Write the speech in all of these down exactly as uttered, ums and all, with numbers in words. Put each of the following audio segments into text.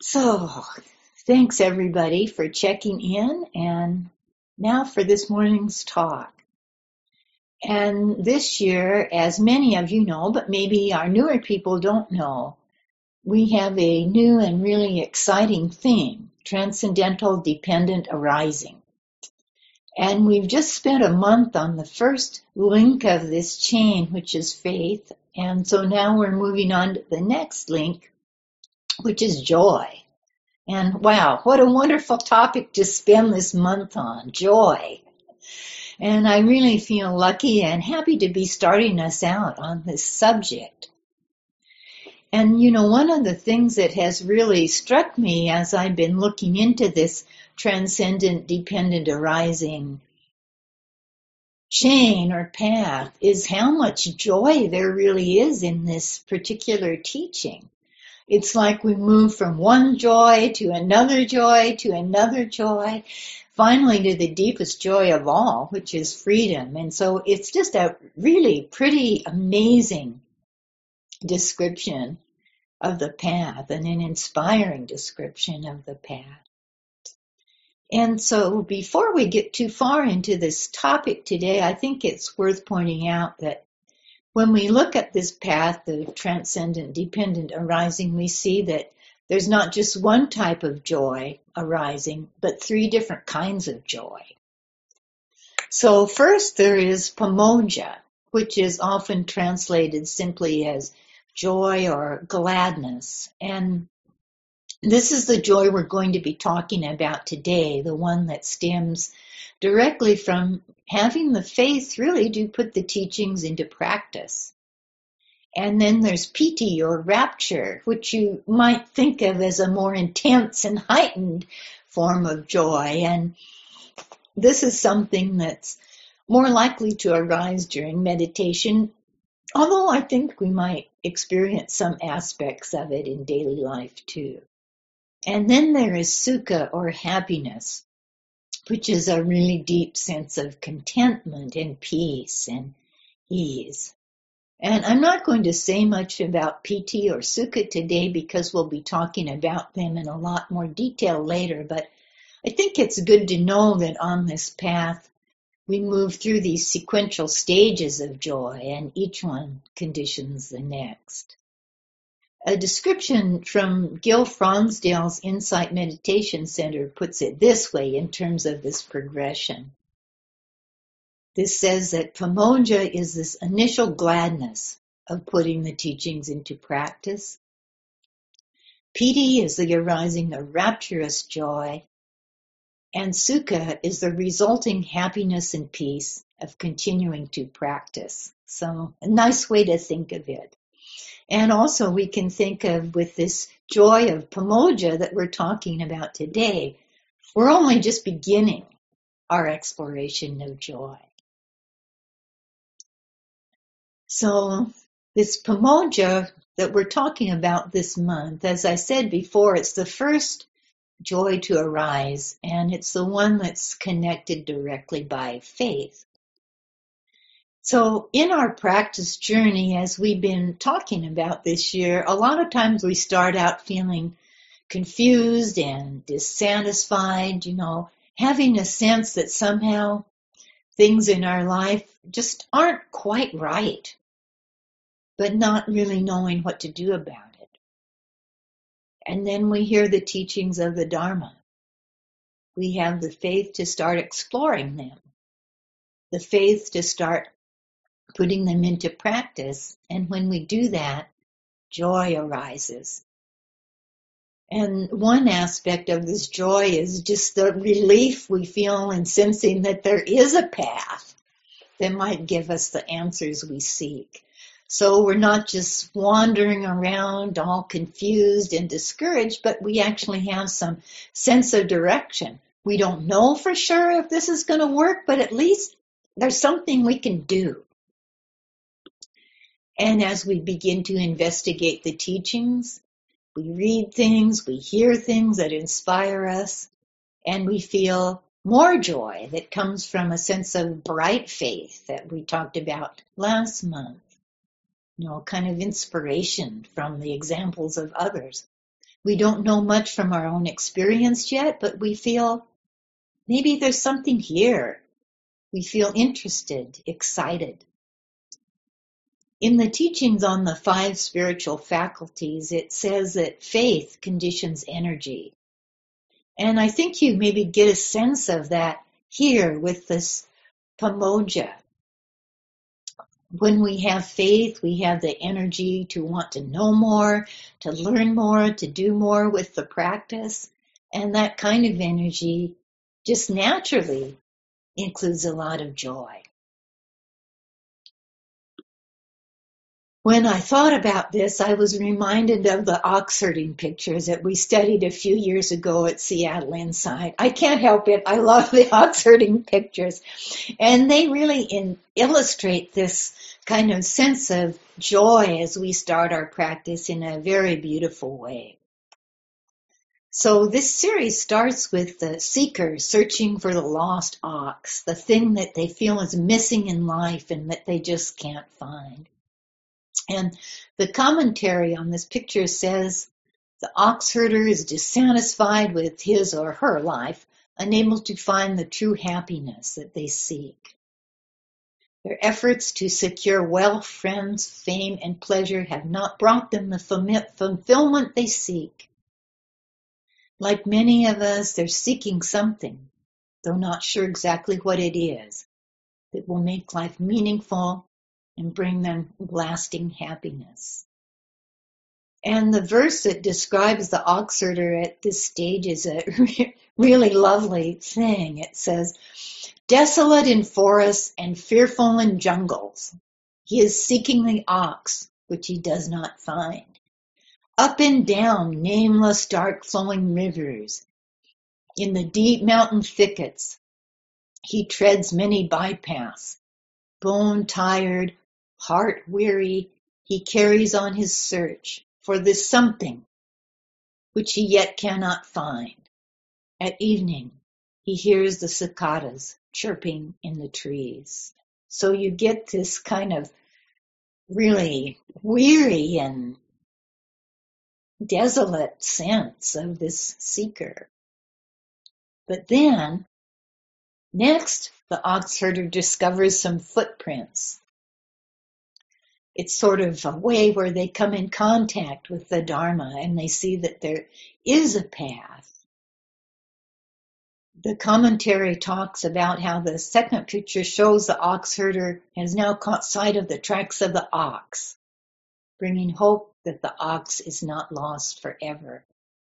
So, thanks everybody for checking in. And now for this morning's talk. And this year, as many of you know, but maybe our newer people don't know, we have a new and really exciting theme, Transcendental Dependent Arising. And we've just spent a month on the first link of this chain, which is faith. And so now we're moving on to the next link, which is joy. And wow, what a wonderful topic to spend this month on, joy. And I really feel lucky and happy to be starting us out on this subject. And you know, one of the things that has really struck me as I've been looking into this transcendent dependent arising chain or path is how much joy there really is in this particular teaching. It's like we move from one joy to another joy to another joy, finally to the deepest joy of all, which is freedom. And so it's just a really pretty amazing description of the path and an inspiring description of the path. And so before we get too far into this topic today, I think it's worth pointing out that when we look at this path of transcendent dependent arising, we see that there's not just one type of joy arising, but three different kinds of joy. So first there is pamoja, which is often translated simply as joy or gladness. And this is the joy we're going to be talking about today, the one that stems directly from having the faith really to put the teachings into practice. And then there's piti or rapture, which you might think of as a more intense and heightened form of joy. And this is something that's more likely to arise during meditation, although I think we might experience some aspects of it in daily life too. And then there is sukha or happiness, which is a really deep sense of contentment and peace and ease. And I'm not going to say much about piti or sukha today because we'll be talking about them in a lot more detail later, but I think it's good to know that on this path we move through these sequential stages of joy and each one conditions the next. A description from Gil Fronsdale's Insight Meditation Center puts it this way in terms of this progression. This says that pamoja is this initial gladness of putting the teachings into practice. Piti is the arising of rapturous joy. And sukha is the resulting happiness and peace of continuing to practice. So a nice way to think of it. And also we can think of with this joy of pamoja that we're talking about today, we're only just beginning our exploration of joy. So this pamoja that we're talking about this month, as I said before, it's the first joy to arise, and it's the one that's connected directly by faith. So in our practice journey, as we've been talking about this year, a lot of times we start out feeling confused and dissatisfied, you know, having a sense that somehow things in our life just aren't quite right, but not really knowing what to do about it. And then we hear the teachings of the Dharma. We have the faith to start exploring them, the faith to start putting them into practice. And when we do that, joy arises. And one aspect of this joy is just the relief we feel in sensing that there is a path that might give us the answers we seek. So we're not just wandering around all confused and discouraged, but we actually have some sense of direction. We don't know for sure if this is going to work, but at least there's something we can do. And as we begin to investigate the teachings, we read things, we hear things that inspire us, and we feel more joy that comes from a sense of bright faith that we talked about last month. You know, kind of inspiration from the examples of others. We don't know much from our own experience yet, but we feel maybe there's something here. We feel interested, excited. In the teachings on the five spiritual faculties, it says that faith conditions energy. And I think you maybe get a sense of that here with this Pamoja. When we have faith, we have the energy to want to know more, to learn more, to do more with the practice. And that kind of energy just naturally includes a lot of joy. When I thought about this, I was reminded of the ox herding pictures that we studied a few years ago at Seattle Insight. I can't help it. I love the ox herding pictures. And they really in, illustrate this kind of sense of joy as we start our practice in a very beautiful way. So this series starts with the seeker searching for the lost ox, the thing that they feel is missing in life and that they just can't find. And the commentary on this picture says, the ox herder is dissatisfied with his or her life, unable to find the true happiness that they seek. Their efforts to secure wealth, friends, fame, and pleasure have not brought them the fulfillment they seek. Like many of us, they're seeking something, though not sure exactly what it is, that will make life meaningful and bring them lasting happiness. And the verse that describes the ox herder at this stage is a really lovely thing. It says, desolate in forests and fearful in jungles, he is seeking the ox, which he does not find. Up and down nameless dark flowing rivers, in the deep mountain thickets, he treads many bypaths. Bone tired, heart weary, he carries on his search for this something which he yet cannot find. At evening, he hears the cicadas chirping in the trees. So you get this kind of really weary and desolate sense of this seeker. But then, next, the ox herder discovers some footprints. It's sort of a way where they come in contact with the Dharma and they see that there is a path. The commentary talks about how the second picture shows the ox herder has now caught sight of the tracks of the ox, bringing hope that the ox is not lost forever.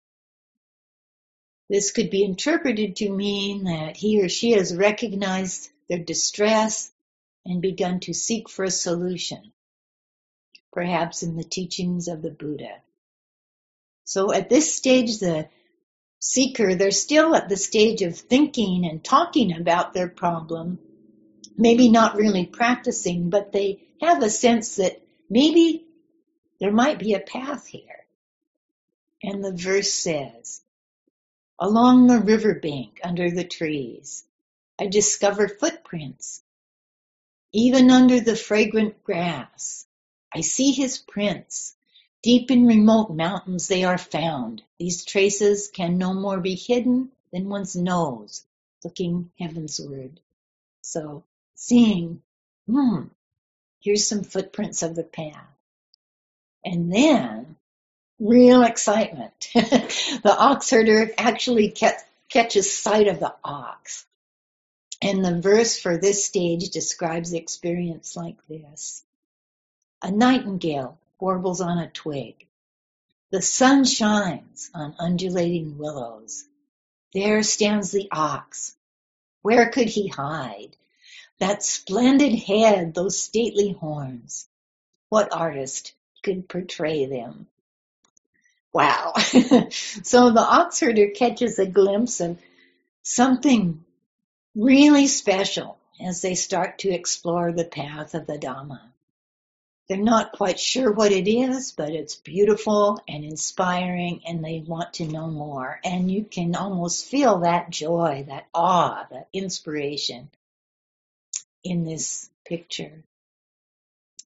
This could be interpreted to mean that he or she has recognized their distress and begun to seek for a solution, perhaps in the teachings of the Buddha. So at this stage, the seeker, they're still at the stage of thinking and talking about their problem, maybe not really practicing, but they have a sense that maybe there might be a path here. And the verse says, along the riverbank under the trees, I discover footprints. Even under the fragrant grass, I see his prints. Deep in remote mountains they are found. These traces can no more be hidden than one's nose, looking heavensward. So, seeing, hmm, here's some footprints of the path. And then, real excitement. The ox herder actually catch, catches sight of the ox. And the verse for this stage describes the experience like this. A nightingale warbles on a twig. The sun shines on undulating willows. There stands the ox. Where could he hide? That splendid head, those stately horns. What artist could portray them? Wow. So the ox herder catches a glimpse of something really special as they start to explore the path of the Dhamma. They're not quite sure what it is, but it's beautiful and inspiring, and they want to know more. And you can almost feel that joy, that awe, that inspiration in this picture.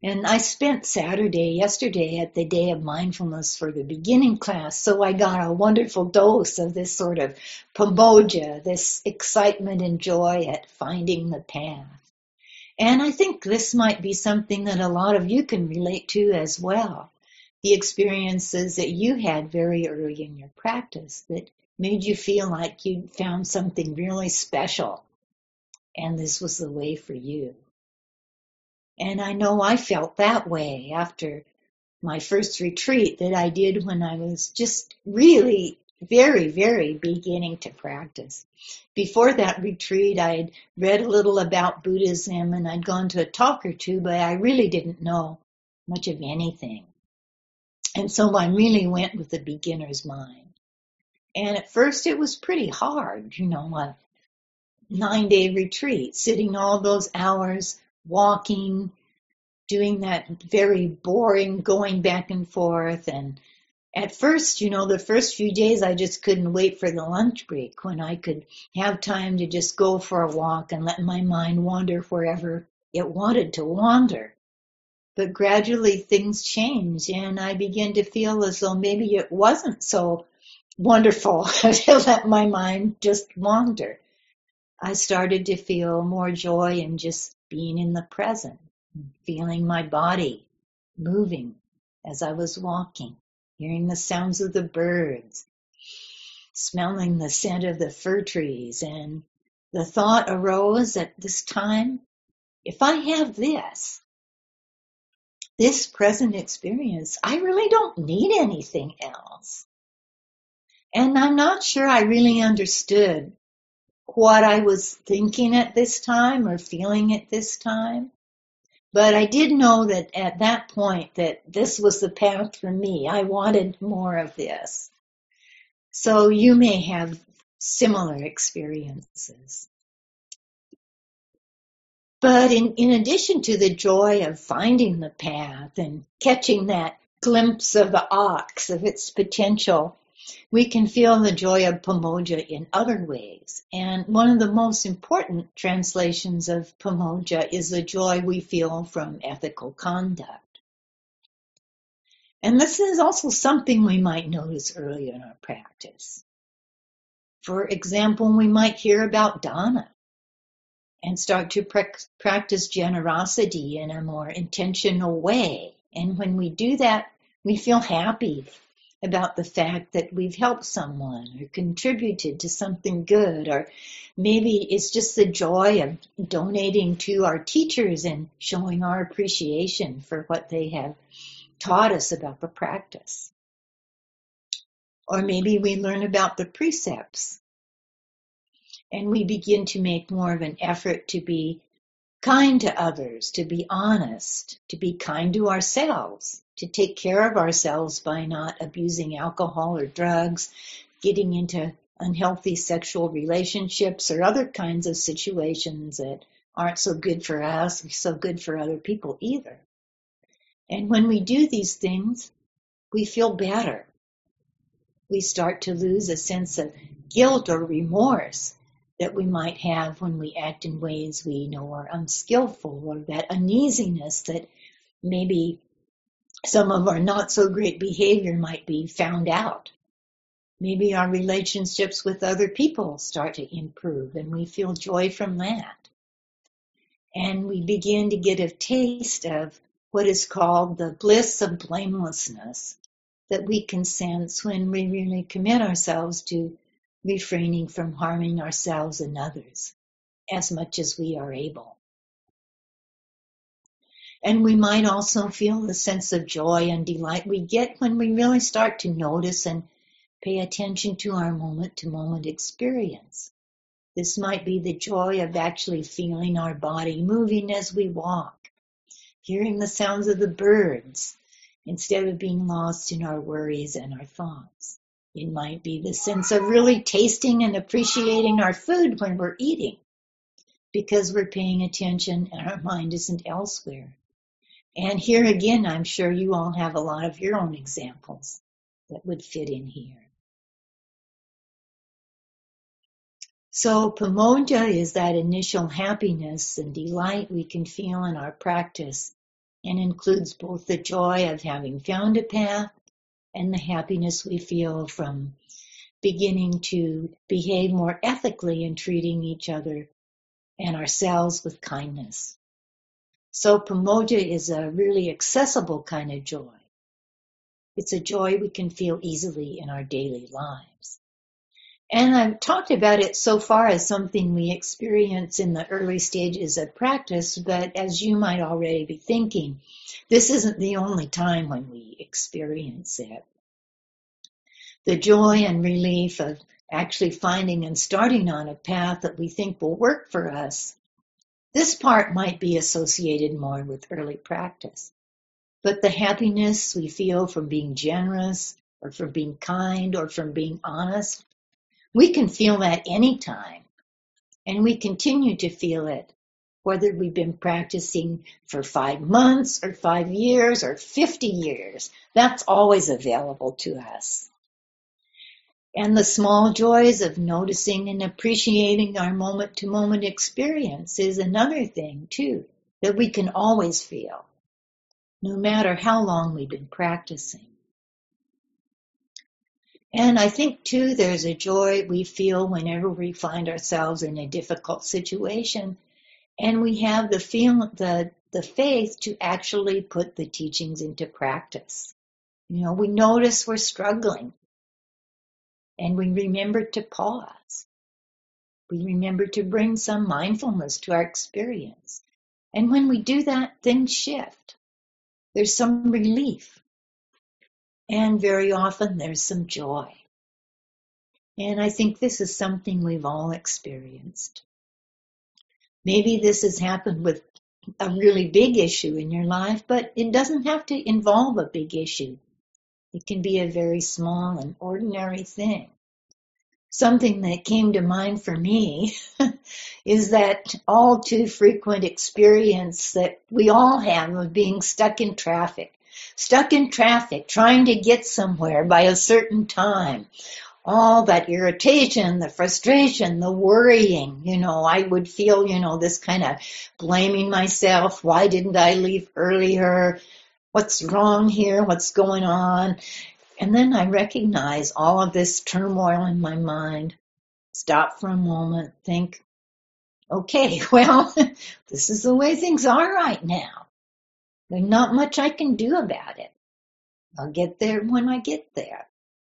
And I spent Saturday, yesterday, at the Day of Mindfulness for the beginning class, so I got a wonderful dose of this sort of pamodja, this excitement and joy at finding the path. And I think this might be something that a lot of you can relate to as well. The experiences that you had very early in your practice that made you feel like you'd found something really special, and this was the way for you. And I know I felt that way after my first retreat that I did when I was just really very, very beginning to practice. Before that retreat, I'd read a little about Buddhism and I'd gone to a talk or two, but I really didn't know much of anything. And so I really went with a beginner's mind. And at first it was pretty hard, you know, a nine-day retreat, sitting all those hours, walking, doing that very boring going back and forth. And at first, you know, the first few days, I just couldn't wait for the lunch break when I could have time to just go for a walk and let my mind wander wherever it wanted to wander. But gradually things changed, and I began to feel as though maybe it wasn't so wonderful to let my mind just wander. I started to feel more joy in just being in the present, feeling my body moving as I was walking, hearing the sounds of the birds, smelling the scent of the fir trees. And the thought arose at this time, if I have this, this present experience, I really don't need anything else. And I'm not sure I really understood what I was thinking at this time or feeling at this time. But I did know that at that point that this was the path for me. I wanted more of this. So you may have similar experiences. But in, in addition to the joy of finding the path and catching that glimpse of the ox, of its potential, we can feel the joy of pamodja in other ways. And one of the most important translations of pamodja is the joy we feel from ethical conduct. And this is also something we might notice early in our practice. For example, we might hear about dana and start to practice generosity in a more intentional way. And when we do that, we feel happy about the fact that we've helped someone or contributed to something good, or maybe it's just the joy of donating to our teachers and showing our appreciation for what they have taught us about the practice. Or maybe we learn about the precepts and we begin to make more of an effort to be kind to others, to be honest, to be kind to ourselves, to take care of ourselves by not abusing alcohol or drugs, getting into unhealthy sexual relationships or other kinds of situations that aren't so good for us or so good for other people either. And when we do these things, we feel better. We start to lose a sense of guilt or remorse that we might have when we act in ways we know are unskillful, or that uneasiness that maybe some of our not so great behavior might be found out. Maybe our relationships with other people start to improve and we feel joy from that. And we begin to get a taste of what is called the bliss of blamelessness that we can sense when we really commit ourselves to refraining from harming ourselves and others as much as we are able. And we might also feel the sense of joy and delight we get when we really start to notice and pay attention to our moment-to-moment experience. This might be the joy of actually feeling our body moving as we walk, hearing the sounds of the birds, instead of being lost in our worries and our thoughts. It might be the sense of really tasting and appreciating our food when we're eating, because we're paying attention and our mind isn't elsewhere. And here again, I'm sure you all have a lot of your own examples that would fit in here. So pamodja is that initial happiness and delight we can feel in our practice and includes both the joy of having found a path and the happiness we feel from beginning to behave more ethically in treating each other and ourselves with kindness. So Pamoja is a really accessible kind of joy. It's a joy we can feel easily in our daily lives. And I've talked about it so far as something we experience in the early stages of practice, but as you might already be thinking, this isn't the only time when we experience it. The joy and relief of actually finding and starting on a path that we think will work for us, this part might be associated more with early practice. But the happiness we feel from being generous or from being kind or from being honest, we can feel that anytime. And we continue to feel it, whether we've been practicing for five months or five years or fifty years. That's always available to us. And the small joys of noticing and appreciating our moment-to-moment experience is another thing, too, that we can always feel, no matter how long we've been practicing. And I think, too, there's a joy we feel whenever we find ourselves in a difficult situation, and we have the feel, the, the faith to actually put the teachings into practice. You know, we notice we're struggling, and we remember to pause. We remember to bring some mindfulness to our experience. And when we do that, things shift. There's some relief. And very often there's some joy. And I think this is something we've all experienced. Maybe this has happened with a really big issue in your life, but it doesn't have to involve a big issue. It can be a very small and ordinary thing. Something that came to mind for me is that all too frequent experience that we all have of being stuck in traffic. Stuck in traffic, trying to get somewhere by a certain time. All that irritation, the frustration, the worrying, you know, I would feel, you know, this kind of blaming myself. Why didn't I leave earlier? What's wrong here? What's going on? And then I recognize all of this turmoil in my mind. Stop for a moment, think, okay, well, this is the way things are right now. There's not much I can do about it. I'll get there when I get there.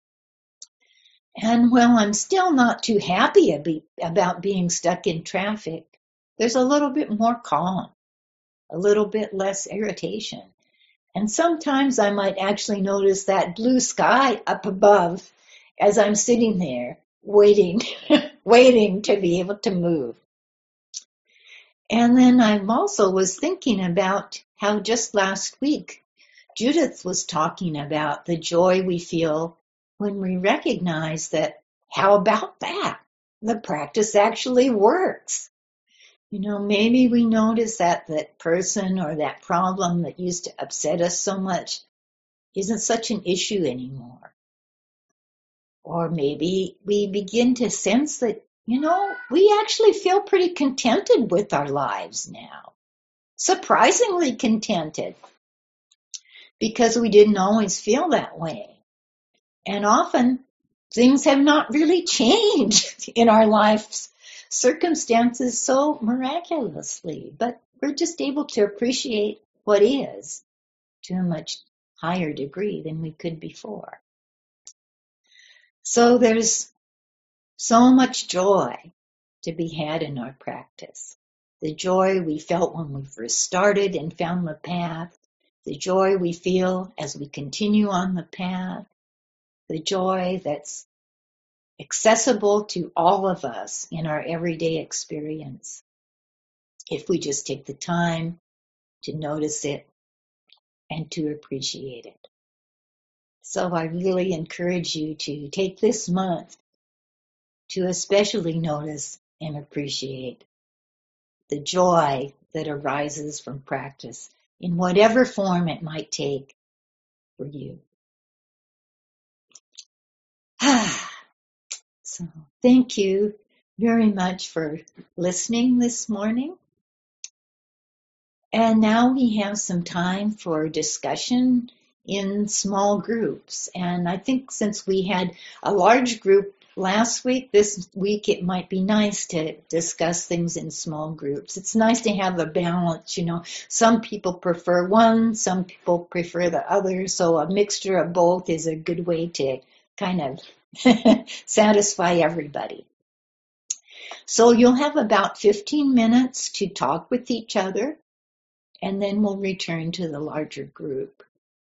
And while I'm still not too happy about being stuck in traffic, there's a little bit more calm, a little bit less irritation. And sometimes I might actually notice that blue sky up above as I'm sitting there waiting, waiting to be able to move. And then I also was thinking about how just last week, Judith was talking about the joy we feel when we recognize that, how about that? The practice actually works. You know, maybe we notice that that person or that problem that used to upset us so much isn't such an issue anymore. Or maybe we begin to sense that, you know, we actually feel pretty contented with our lives now. Surprisingly contented. Because we didn't always feel that way. And often things have not really changed in our lives. Circumstances so miraculously, but we're just able to appreciate what is to a much higher degree than we could before. So there's so much joy to be had in our practice. The joy we felt when we first started and found the path, the joy we feel as we continue on the path, the joy that's accessible to all of us in our everyday experience, if we just take the time to notice it and to appreciate it. So I really encourage you to take this month to especially notice and appreciate the joy that arises from practice in whatever form it might take for you. Ah. So thank you very much for listening this morning. And now we have some time for discussion in small groups. And I think since we had a large group last week, this week it might be nice to discuss things in small groups. It's nice to have a balance, you know. Some people prefer one, some people prefer the other. So a mixture of both is a good way to kind of satisfy everybody. So you'll have about fifteen minutes to talk with each other, and then we'll return to the larger group.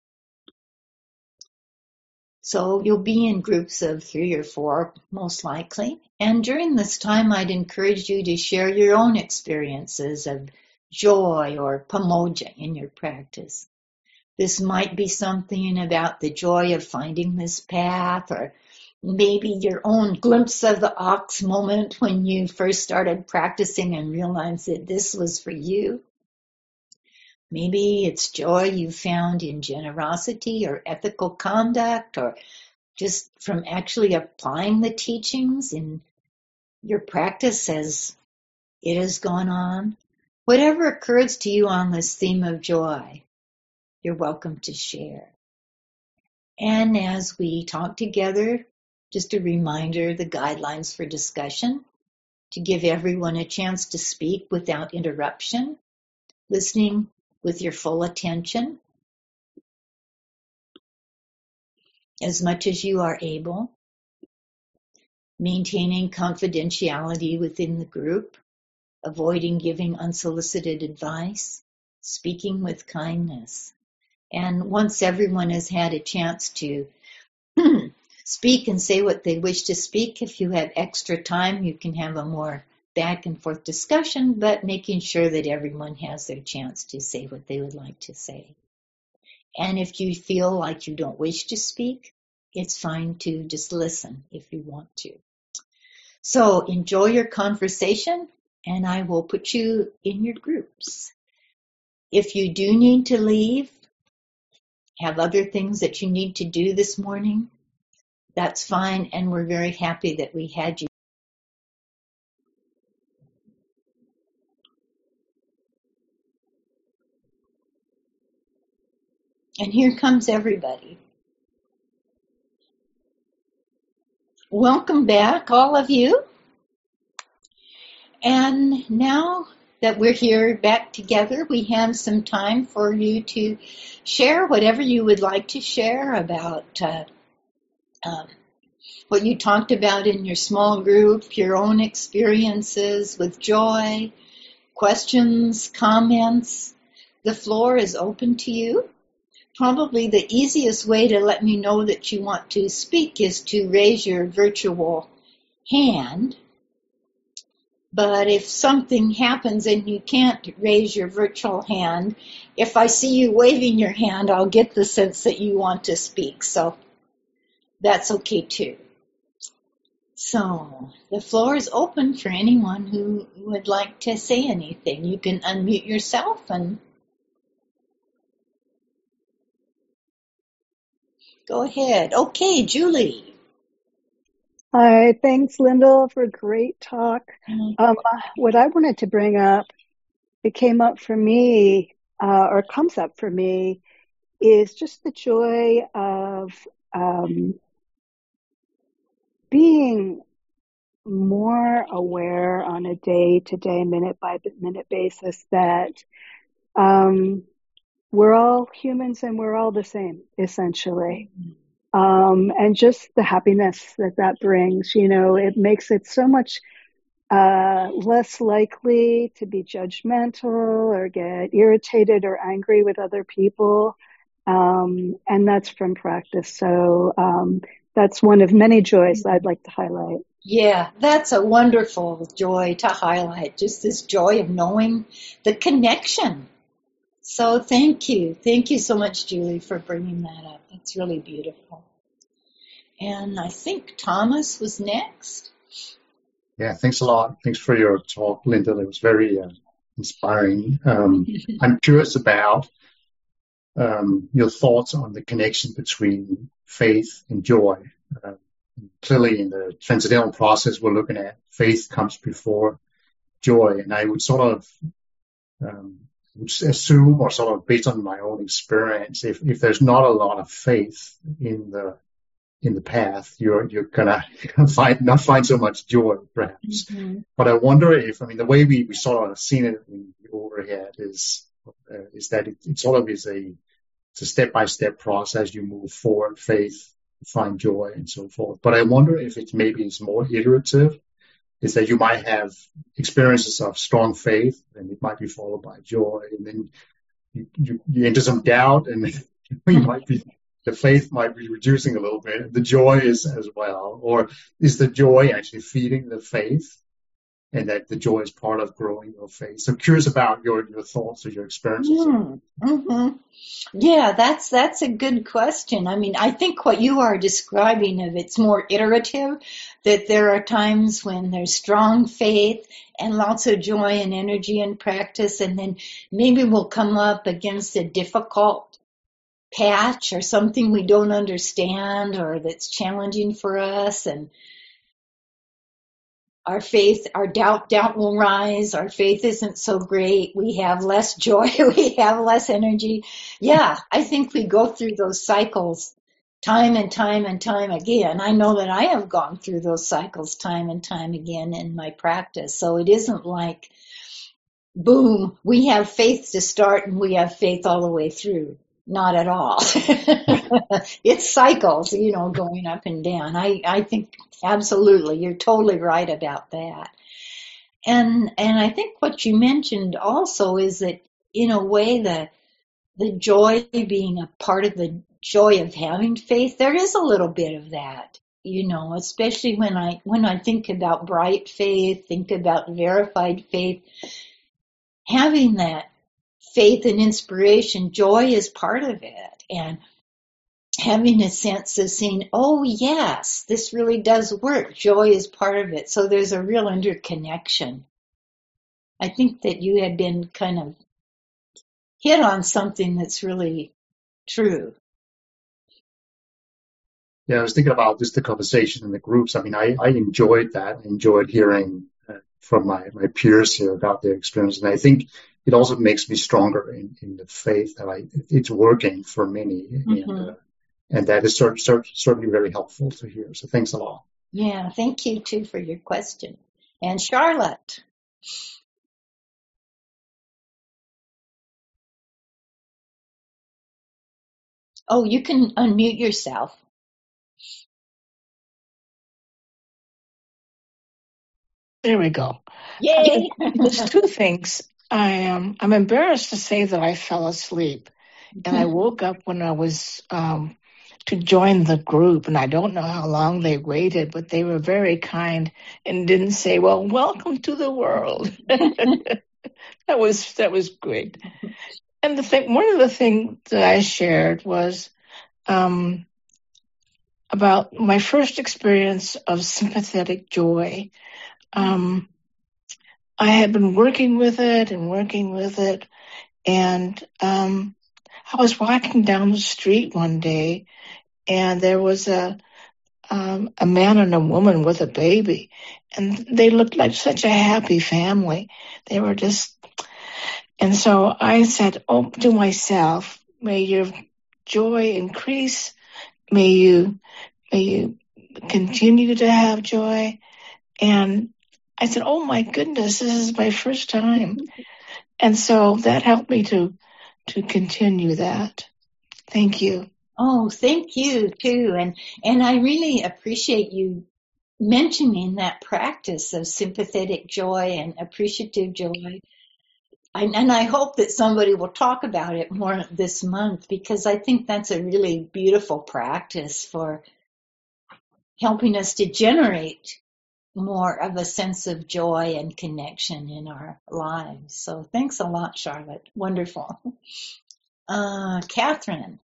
So you'll be in groups of three or four, most likely. And during this time, I'd encourage you to share your own experiences of joy or pamoja in your practice. This might be something about the joy of finding this path, or maybe your own glimpse of the ox moment when you first started practicing and realized that this was for you. Maybe it's joy you found in generosity or ethical conduct, or just from actually applying the teachings in your practice as it has gone on. Whatever occurs to you on this theme of joy, you're welcome to share. And as we talk together, just a reminder, the guidelines for discussion, to give everyone a chance to speak without interruption, listening with your full attention, as much as you are able, maintaining confidentiality within the group, avoiding giving unsolicited advice, speaking with kindness. And once everyone has had a chance to speak and say what they wish to speak, if you have extra time, you can have a more back and forth discussion, but making sure that everyone has their chance to say what they would like to say. And if you feel like you don't wish to speak, it's fine to just listen if you want to. So enjoy your conversation, and I will put you in your groups. If you do need to leave, have other things that you need to do this morning, that's fine, and we're very happy that we had you. And here comes everybody. Welcome back, all of you. And now that we're here back together, we have some time for you to share whatever you would like to share about uh, um, what you talked about in your small group, your own experiences with joy, questions, comments. The floor is open to you. Probably the easiest way to let me know that you want to speak is to raise your virtual hand. But if something happens and you can't raise your virtual hand, if I see you waving your hand, I'll get the sense that you want to speak. So that's okay too. So the floor is open for anyone who would like to say anything. You can unmute yourself and go ahead. Okay, Julie. Hi, thanks, Lyndall, for a great talk. Um, what I wanted to bring up, it came up for me, uh, or comes up for me, is just the joy of um, being more aware on a day-to-day, minute-by-minute basis that um, we're all humans and we're all the same, essentially. Um, and just the happiness that that brings, you know, it makes it so much uh, less likely to be judgmental or get irritated or angry with other people. Um, and that's from practice. So um, that's one of many joys I'd like to highlight. Yeah, that's a wonderful joy to highlight, just this joy of knowing the connection. So thank you. Thank you so much, Julie, for bringing that up. That's really beautiful. And I think Thomas was next. Yeah, thanks a lot. Thanks for your talk, Linda. It was very uh, inspiring. Um, I'm curious about um, your thoughts on the connection between faith and joy. Uh, clearly, in the transcendental process we're looking at, faith comes before joy. And I would sort of um, would assume, or sort of based on my own experience, if, if there's not a lot of faith in the in the path, you're you're gonna find not find so much joy, perhaps. Mm-hmm. But I wonder if, I mean, the way we, we sort of seen it in the overhead is uh, is that it, it sort of is a it's a step by step process. You move forward, faith, find joy, and so forth. But I wonder if it maybe is more iterative. Is that you might have experiences of strong faith, and it might be followed by joy, and then you, you, you enter some doubt, and you might be, the faith might be reducing a little bit. The joy is as well, or is the joy actually feeding the faith, and that the joy is part of growing your faith? So curious about your, your thoughts or your experiences. Mm, mm-hmm. Yeah, that's that's a good question. I mean, I think what you are describing of it's more iterative, that there are times when there's strong faith and lots of joy and energy and practice, and then maybe we'll come up against a difficult patch or something we don't understand or that's challenging for us, and our faith, our doubt, doubt will rise. Our faith isn't so great. We have less joy. We have less energy. Yeah, I think we go through those cycles time and time and time again. I know that I have gone through those cycles time and time again in my practice. So it isn't like, boom, we have faith to start and we have faith all the way through. Not at all. It's cycles, you know, going up and down. I, I think absolutely, you're totally right about that. And and I think what you mentioned also is that in a way the the joy being a part of the joy of having faith, there is a little bit of that, you know, especially when I when I think about bright faith, think about verified faith, having that faith and inspiration, joy is part of it. And having a sense of seeing, oh yes, this really does work. Joy is part of it. So there's a real interconnection. I think that you had been kind of hit on something that's really true. Yeah, I was thinking about just the conversation in the groups. I mean, I, I enjoyed that. I enjoyed hearing uh, from my, my peers here about their experience. And I think it also makes me stronger in, in the faith that I, it's working for many. Mm-hmm. And, uh, and that is cert, cert, certainly very helpful to hear. So thanks a lot. Yeah, thank you too for your question. And Charlotte. Oh, you can unmute yourself. There we go. Yay! There's two things. I am. Um, I'm embarrassed to say that I fell asleep, and I woke up when I was um, to join the group, and I don't know how long they waited, but they were very kind and didn't say, "Well, welcome to the world." that was that was great. And the thing, one of the things that I shared was um, about my first experience of sympathetic joy. Um, I had been working with it and working with it, and um, I was walking down the street one day, and there was a um, a man and a woman with a baby, and they looked like such a happy family. They were just, and so I said, "Oh, to myself, may your joy increase, may you, may you continue to have joy," and I said, "Oh my goodness, this is my first time." And so that helped me to, to continue that. Thank you. Oh, thank you too. And, and I really appreciate you mentioning that practice of sympathetic joy and appreciative joy. I, and I hope that somebody will talk about it more this month, because I think that's a really beautiful practice for helping us to generate more of a sense of joy and connection in our lives. So thanks a lot, Charlotte. Wonderful. Uh, Catherine.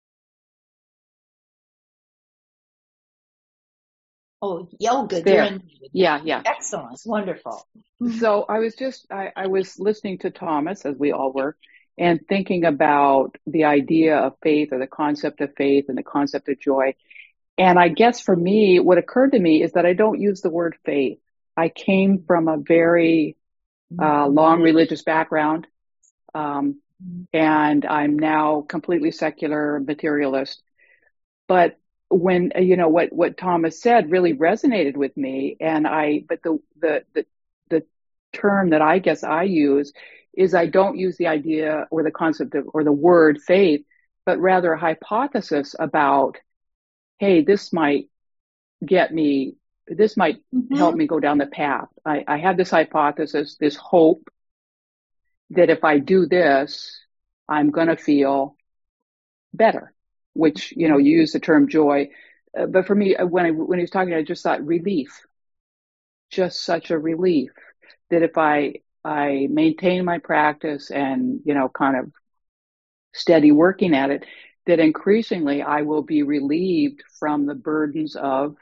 Oh, yeah, good. There. Yeah, yeah. Excellent. Wonderful. So I was just, I, I was listening to Thomas, as we all were, and thinking about the idea of faith, or the concept of faith and the concept of joy. And I guess for me, what occurred to me is that I don't use the word faith. I came from a very uh, long religious background. Um, and I'm now completely secular materialist. But when, you know, what, what Thomas said really resonated with me. And I, but the, the, the, the term that I guess I use is I don't use the idea or the concept of, or the word faith, but rather a hypothesis about, hey, this might get me, this might mm-hmm. help me go down the path. I, I have this hypothesis, this hope that if I do this, I'm going to feel better, which, you know, you use the term joy. Uh, but for me, when I, when he was talking, I just thought relief, just such a relief that if I, I maintain my practice and, you know, kind of steady working at it, that increasingly I will be relieved from the burdens of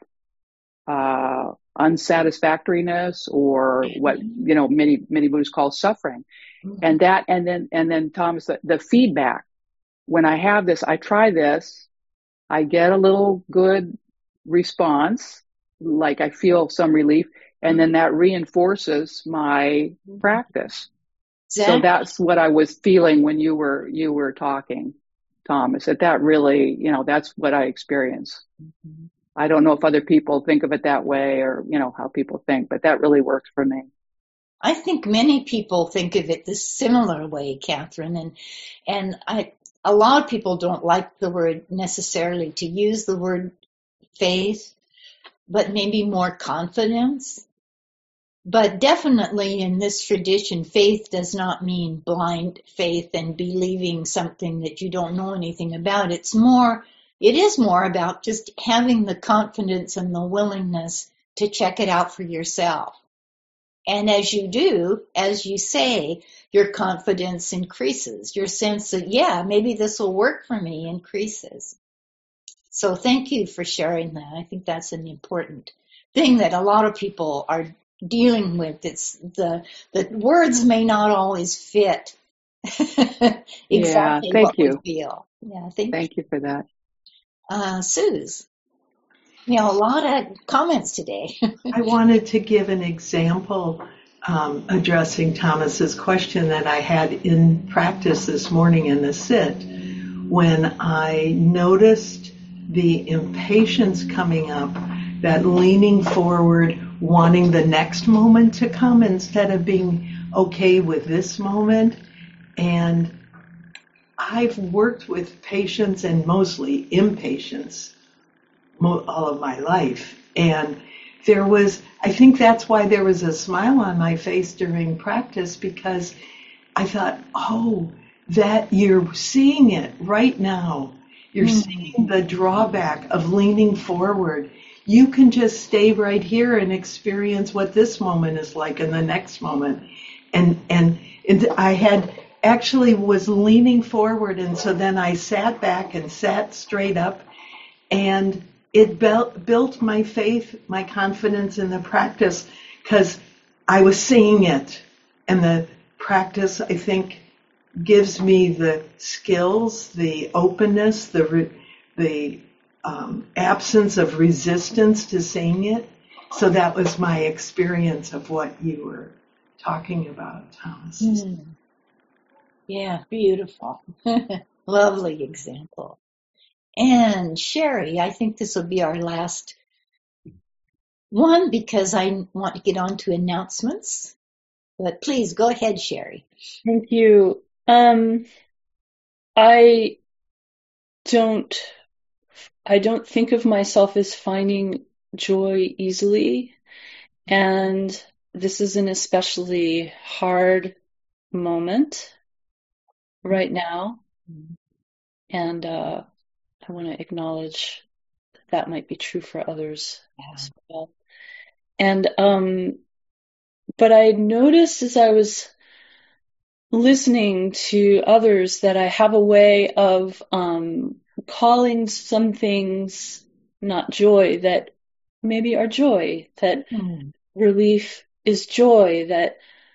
uh, unsatisfactoriness or what, you know, many, many Buddhists call suffering. Mm-hmm. And that, and then, and then Thomas, the, the feedback, when I have this, I try this, I get a little good response, like I feel some relief, and then that reinforces my practice. Exactly. So that's what I was feeling when you were, you were talking, Thomas, that that really, you know, that's what I experience. Mm-hmm. I don't know if other people think of it that way or, you know, how people think, but that really works for me. I think many people think of it this similar way, Catherine, and, and I, a lot of people don't like the word necessarily to use the word faith, but maybe more confidence. But definitely in this tradition, faith does not mean blind faith and believing something that you don't know anything about. It's more, it is more about just having the confidence and the willingness to check it out for yourself. And as you do, as you say, your confidence increases. Your sense that, yeah, maybe this will work for me increases. So thank you for sharing that. I think that's an important thing that a lot of people are dealing with. It's the the words may not always fit exactly yeah, thank what you. we feel. Yeah, thank, thank you. you for that. Uh, Suze, you know, a lot of comments today. I wanted to give an example um, addressing Thomas's question that I had in practice this morning in the sit when I noticed the impatience coming up, that leaning forward, wanting the next moment to come instead of being okay with this moment. And I've worked with patience and mostly impatience mo- all of my life. And there was, I think that's why there was a smile on my face during practice, because I thought, oh, that you're seeing it right now. You're mm. seeing the drawback of leaning forward. You can just stay right here and experience what this moment is like and the next moment. And, and, and I had actually was leaning forward. And so then I sat back and sat straight up, and it built, built my faith, my confidence in the practice, because I was seeing it. And the practice, I think, gives me the skills, the openness, the, the, Um, absence of resistance to seeing it. So that was my experience of what you were talking about, Thomas. Mm. Yeah, beautiful. Lovely example. And Sherry, I think this will be our last one because I want to get on to announcements. But please go ahead, Sherry. Thank you. Um, I don't I don't think of myself as finding joy easily, and this is an especially hard moment right now, and uh, I want to acknowledge that that might be true for others yeah. as well. And um, but I noticed as I was listening to others that I have a way of um, calling some things not joy that maybe are joy, that mm. relief is joy, that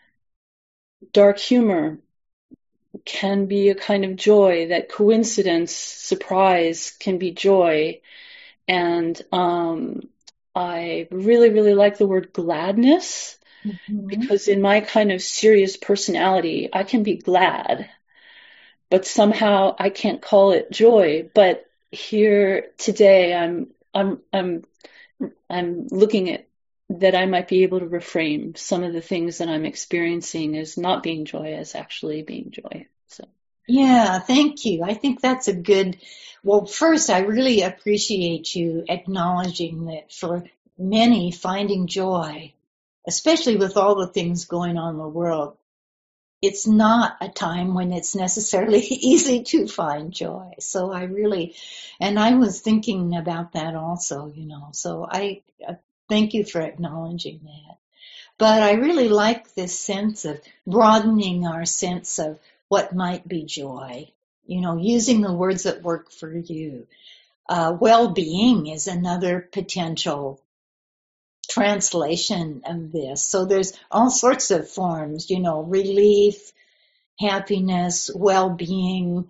dark humor can be a kind of joy, that coincidence, surprise can be joy. And um, I really, really like the word gladness. Mm-hmm. Because in my kind of serious personality, I can be glad, but somehow I can't call it joy. But here today, I'm I'm I'm I'm looking at that I might be able to reframe some of the things that I'm experiencing as not being joy as actually being joy. So yeah, thank you. I think that's a good, well, first, I really appreciate you acknowledging that for many, finding joy, especially with all the things going on in the world, it's not a time when it's necessarily easy to find joy. So I really, and I was thinking about that also, you know, so I uh, thank you for acknowledging that. But I really like this sense of broadening our sense of what might be joy, you know, using the words that work for you. Uh, well-being is another potential translation of this. So there's all sorts of forms, you know, relief, happiness, well-being.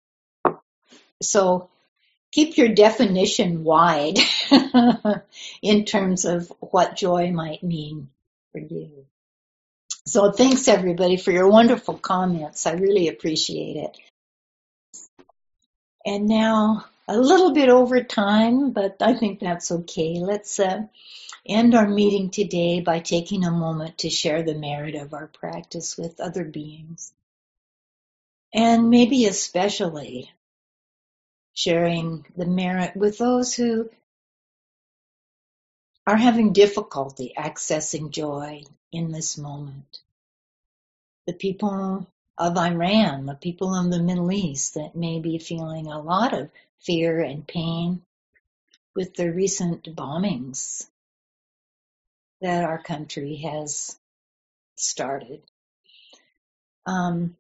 So keep your definition wide in terms of what joy might mean for you. So thanks everybody for your wonderful comments. I really appreciate it. And now a little bit over time, but I think that's okay. Let's uh, end our meeting today by taking a moment to share the merit of our practice with other beings. And maybe especially sharing the merit with those who are having difficulty accessing joy in this moment. The people of Iran, the people in the Middle East that may be feeling a lot of fear and pain with the recent bombings that our country has started. Um,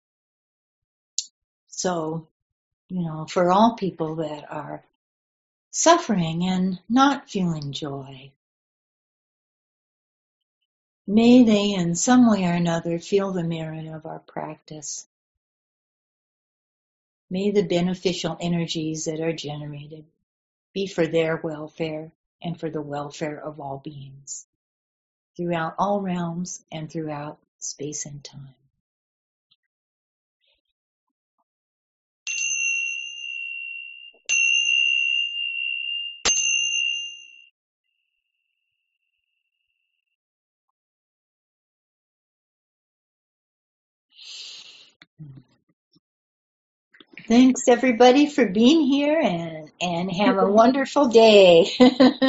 so, you know, for all people that are suffering and not feeling joy, may they in some way or another feel the merit of our practice. May the beneficial energies that are generated be for their welfare and for the welfare of all beings throughout all realms and throughout space and time. Thanks everybody for being here, and, and have a wonderful day.